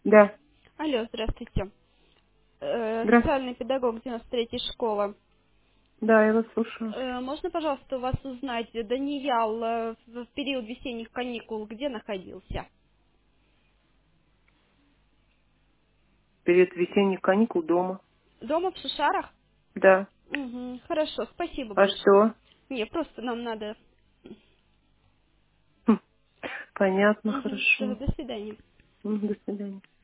Да. Алло, здравствуйте. Здравствуйте. Социальный педагог 93-й школы. Да, я вас слушаю. Можно, пожалуйста, у вас узнать, Даниял в период весенних каникул где находился? Перед весенних каникул дома. Дома в Шишарах? Да. Угу, хорошо, спасибо А большое. что? Не, просто нам надо. Хм, понятно, Угу, все, хорошо. до свидания. До свидания.